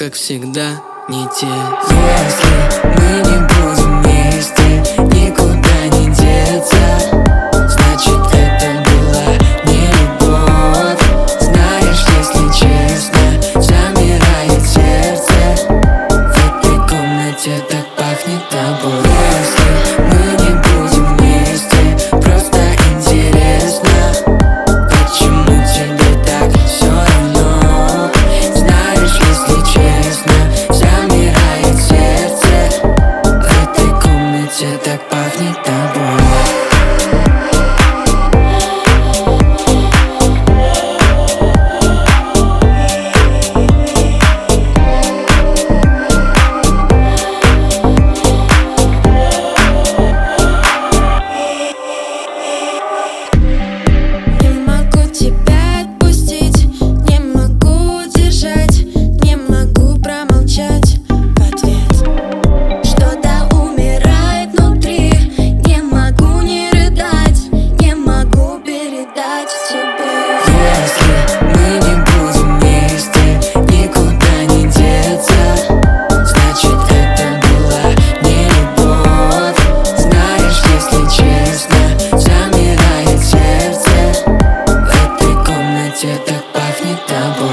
как всегда, не те. Если мы не будем вместе, никуда не деться, значит это была не любовь. Знаешь, если честно, замирает сердце. В этой комнате так пахнет тобой. Если мы не будем вместе, просто интересно, почему тебе так все равно? Знаешь, если честно, замирает сердце. В этой комнате так пахнет тобой. Так пахнет тобой.